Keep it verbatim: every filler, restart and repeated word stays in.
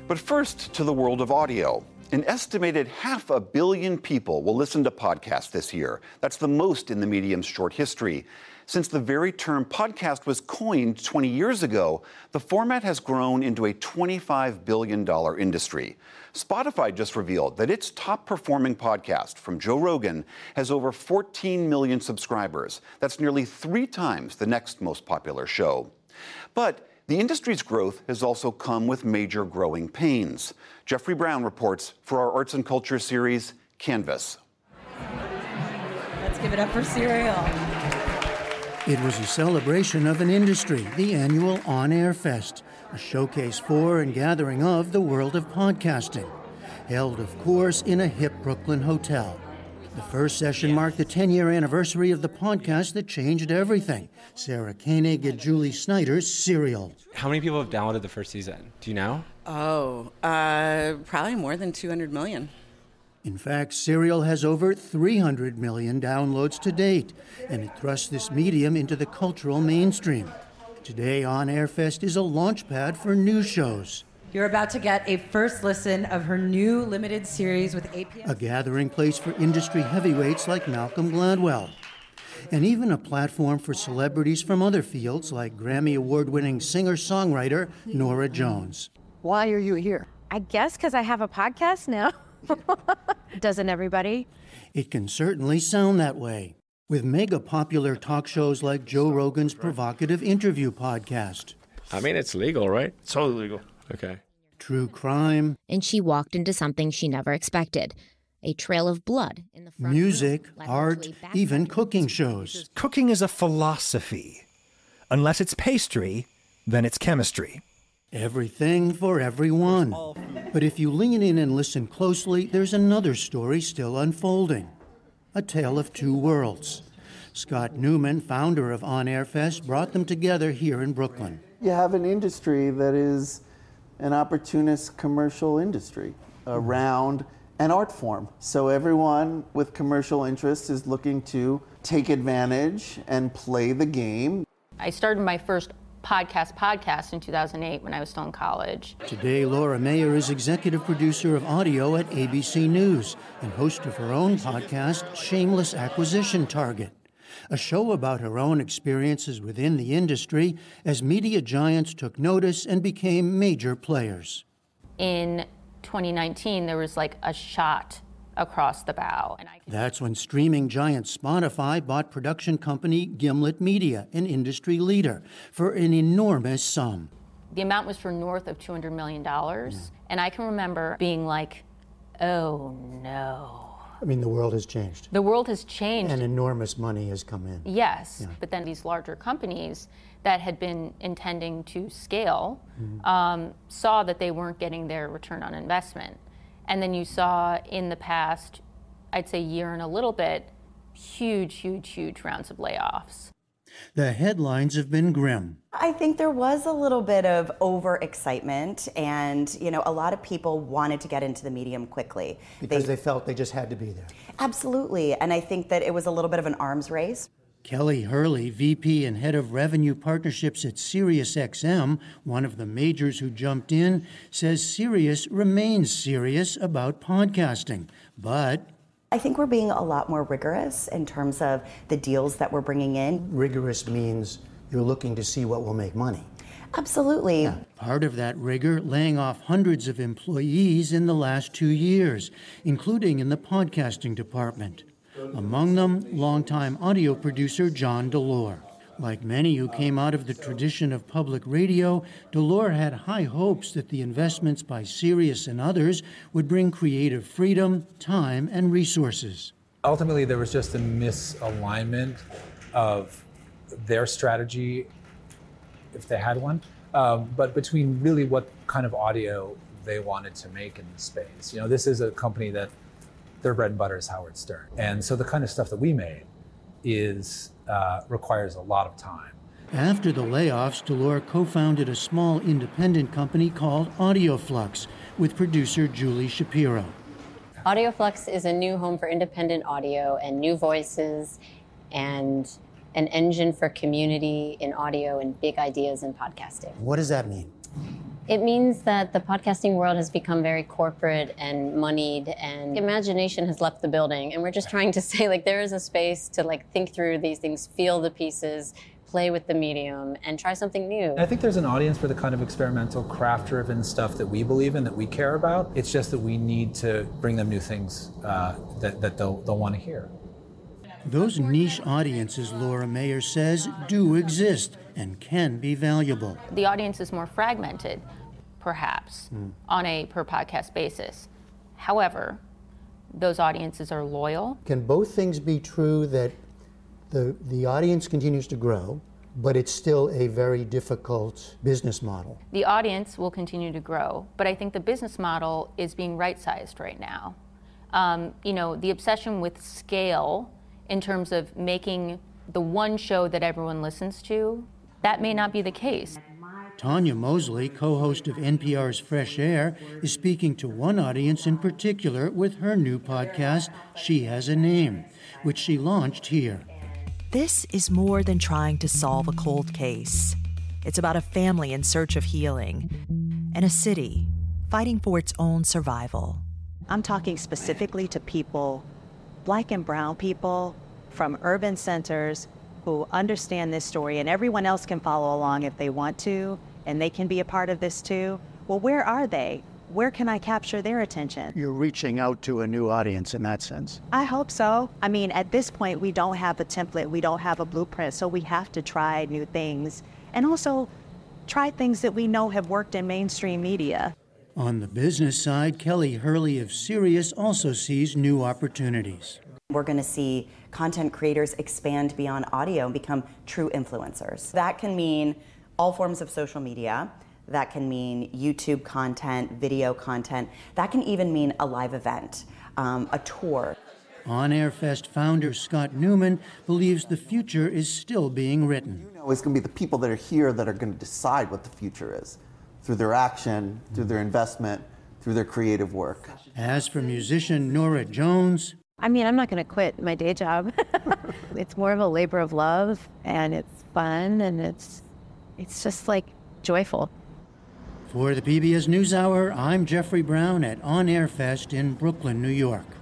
But first, to the world of audio. An estimated half a billion people will listen to podcasts this year. That's the most in the medium's short history. Since the very term podcast was coined twenty years ago, the format has grown into a twenty-five billion dollars industry. Spotify just revealed that its top-performing podcast, from Joe Rogan, has over fourteen million subscribers. That's nearly three times the next most popular show. But the industry's growth has also come with major growing pains. Jeffrey Brown reports for our Arts and Culture series, Canvas. Let's give it up for Serial. It was a celebration of an industry, the annual On Air Fest, a showcase for and gathering of the world of podcasting, held, of course, in a hip Brooklyn hotel. The first session marked the ten-year anniversary of the podcast that changed everything, Sarah Koenig and Julie Snyder's Serial. How many people have downloaded the first season? Do you know? Oh, uh, probably more than two hundred million. In fact, Serial has over three hundred million downloads to date, and it thrusts this medium into the cultural mainstream. Today, On Air Fest is a launchpad for new shows. You're about to get a first listen of her new limited series with A P M. A gathering place for industry heavyweights like Malcolm Gladwell. And even a platform for celebrities from other fields like Grammy Award-winning singer-songwriter Norah Jones. Why are you here? I guess because I have a podcast now. Doesn't everybody? It can certainly sound that way. With mega-popular talk shows like Joe Rogan's Provocative Interview podcast. I mean, it's legal, right? It's totally legal. Okay. True crime. And she walked into something she never expected. A trail of blood in the front music, room, art, even cooking shows. Cooking is a philosophy. Unless it's pastry, then it's chemistry. Everything for everyone. But if you lean in and listen closely, there's another story still unfolding. A tale of two worlds. Scott Newman, founder of On Air Fest, brought them together here in Brooklyn. You have an industry that is an opportunist commercial industry around an art form. So everyone with commercial interests is looking to take advantage and play the game. I started my first podcast podcast in two thousand eight when I was still in college. Today, Laura Mayer is executive producer of audio at A B C News and host of her own podcast, Shameless Acquisition Target, a show about her own experiences within the industry as media giants took notice and became major players. In twenty nineteen, there was like a shot across the bow. And I That's when streaming giant Spotify bought production company Gimlet Media, an industry leader, for an enormous sum. The amount was for north of two hundred million dollars. Yeah. And I can remember being like, oh no. I mean, the world has changed. The world has changed. And enormous money has come in. Yes, yeah. But then these larger companies that had been intending to scale mm-hmm. um, saw that they weren't getting their return on investment. And then you saw in the past, I'd say year and a little bit, huge, huge, huge rounds of layoffs. The headlines have been grim. I think there was a little bit of overexcitement, and you know, a lot of people wanted to get into the medium quickly. Because they, they felt they just had to be there. Absolutely, and I think that it was a little bit of an arms race. Kelly Hurley, V P and head of revenue partnerships at SiriusXM, one of the majors who jumped in, says Sirius remains serious about podcasting, but I think we're being a lot more rigorous in terms of the deals that we're bringing in. Rigorous means you're looking to see what will make money. Absolutely. Yeah, part of that rigor, laying off hundreds of employees in the last two years, including in the podcasting department. Among them, longtime audio producer John Delore. Like many who came out of the tradition of public radio, Delore had high hopes that the investments by Sirius and others would bring creative freedom, time, and resources. Ultimately, there was just a misalignment of their strategy, if they had one, um, but between really what kind of audio they wanted to make in the space. You know, this is a company that their bread and butter is Howard Stern. And so the kind of stuff that we made is uh, requires a lot of time. After the layoffs, Delore co-founded a small independent company called AudioFlux with producer Julie Shapiro. AudioFlux is a new home for independent audio and new voices and an engine for community in audio and big ideas in podcasting. What does that mean? It means that the podcasting world has become very corporate and moneyed, and imagination has left the building. And we're just trying to say, like, there is a space to like think through these things, feel the pieces, play with the medium, and try something new. I think there's an audience for the kind of experimental, craft-driven stuff that we believe in, that we care about. It's just that we need to bring them new things uh, that, that they'll, they'll want to hear. Those niche audiences, Laura Mayer says, do exist and can be valuable. The audience is more fragmented, perhaps, mm. on a per podcast basis. However, those audiences are loyal. Can both things be true, that the, the audience continues to grow, but it's still a very difficult business model? The audience will continue to grow, but I think the business model is being right-sized right now. Um, you know, the obsession with scale in terms of making the one show that everyone listens to, that may not be the case. Tanya Mosley, co-host of N P R's Fresh Air, is speaking to one audience in particular with her new podcast, She Has a Name, which she launched here. This is more than trying to solve a cold case. It's about a family in search of healing and a city fighting for its own survival. I'm talking specifically to people, Black and brown people from urban centers, who understand this story, and everyone else can follow along if they want to, and they can be a part of this too. Well, where are they? Where can I capture their attention? You're reaching out to a new audience in that sense. I hope so. I mean, at this point, we don't have a template, we don't have a blueprint, so we have to try new things, and also try things that we know have worked in mainstream media. On the business side, Kelly Hurley of Sirius also sees new opportunities. We're going to see content creators expand beyond audio and become true influencers. That can mean all forms of social media. That can mean YouTube content, video content. That can even mean a live event, um, a tour. On Air Fest founder Scott Newman believes the future is still being written. You know, it's going to be the people that are here that are going to decide what the future is, through their action, through their investment, through their creative work. As for musician Nora Jones, I mean, I'm not going to quit my day job. It's more of a labor of love, and it's fun, and it's it's just like joyful. For the P B S NewsHour, I'm Jeffrey Brown at On Air Fest in Brooklyn, New York.